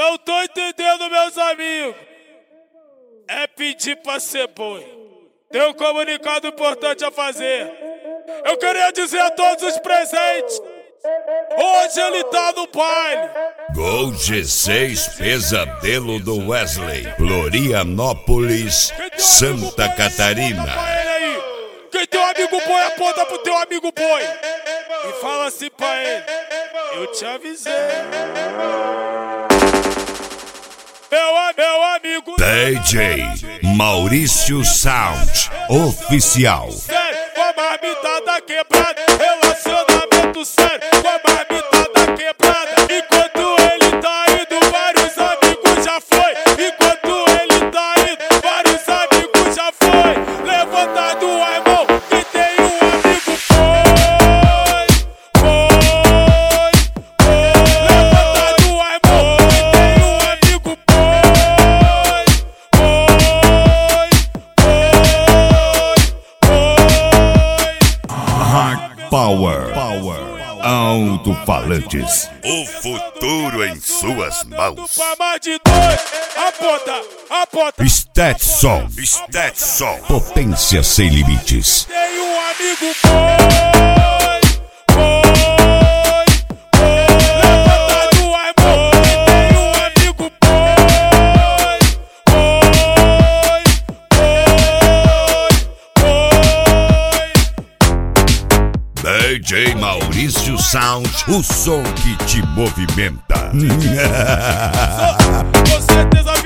Não tô entendendo, meus amigos. É pedir pra ser boi. Tem um comunicado importante a fazer. Eu queria dizer a todos os presentes, hoje ele tá no baile. Gol G6 Pesadelo do Wesley, Florianópolis, Santa Catarina. Quem tem um amigo boi, aponta pro teu amigo boi e fala assim pra ele: eu te avisei. Meu amigo DJ Maurício Sound Oficial. Com a marmitada quebrada, relacionamento sério, com a marmitada quebrada. Enquanto ele tá indo, vários amigos já foi. Enquanto ele tá indo, vários amigos já foi. Levantado a mão, quem tem um amigo foi. Levantado a mão, quem tem um amigo Power. Alto-falantes. O futuro em suas mãos. Aponta. Stetson. Potência sem limites. Tem um amigo levantado a mão. Tem um amigo DJ Maurício Sound, o som que te movimenta. Com certeza.